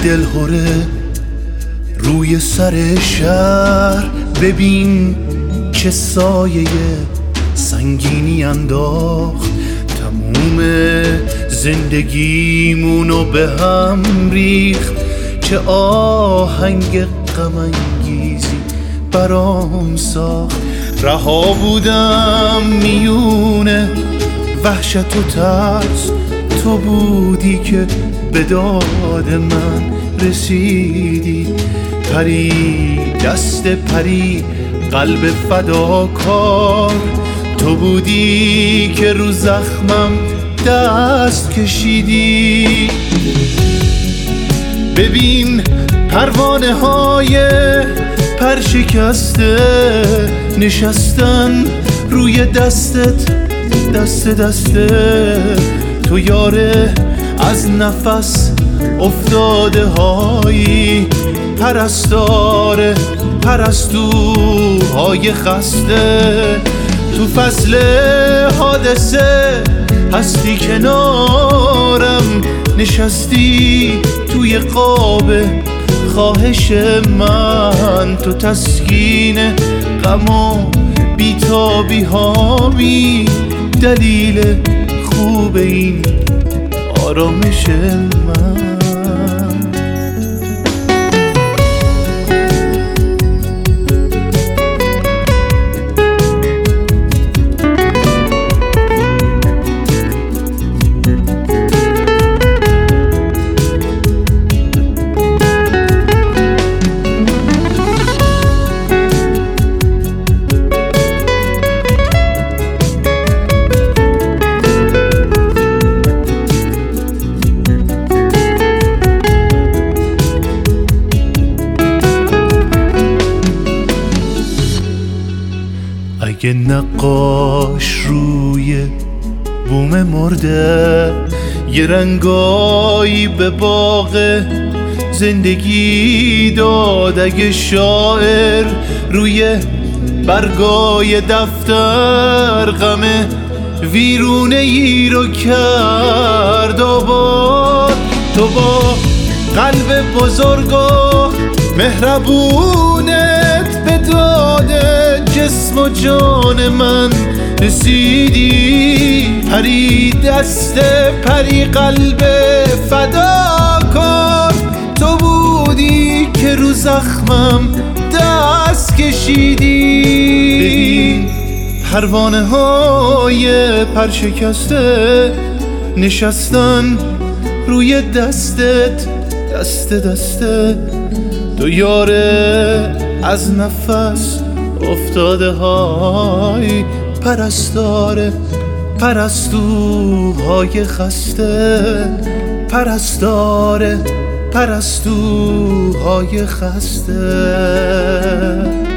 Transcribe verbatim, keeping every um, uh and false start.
دلهره روی سر شهر، ببین چه سایه سنگینی انداخت، تموم زندگیمونو به هم ریخت. چه آهنگ غم انگیزی برام ساخت. رها بودم میونه وحشت و ترس، تو بودی که به داد من رسیدی. پری دست پری قلب فداکار، تو بودی که رو زخمم دست کشیدی. ببین پروانه های پرشکسته نشستن روی دستت، دست دسته تو یاره از نفس افتاده هایی، پرستار پرستوهای خسته. تو فصل حادثه هستی کنارم، نشستی توی قاب خواهش من. تو تسکین غم و بیتابی هامی، دلیل خوب این آرامش من. اگه نقاش روی بوم مرده یه رنگایی به باغ زندگی داد، اگه شاعر روی برگای دفتر غم ویرونه ای رو کرد آباد، تو با قلب بزرگ و مهربونت به داد جسم و جان من رسیدی. پری دست پری قلب فداکار، تو بودی که رو زخمم دست کشیدی. ببین پروانه های پرشکسته نشستن روی دستت، دست دسته تو یاره از نفس افتاده های، پرستار پرستوهای خسته، پرستار پرستوهای خسته.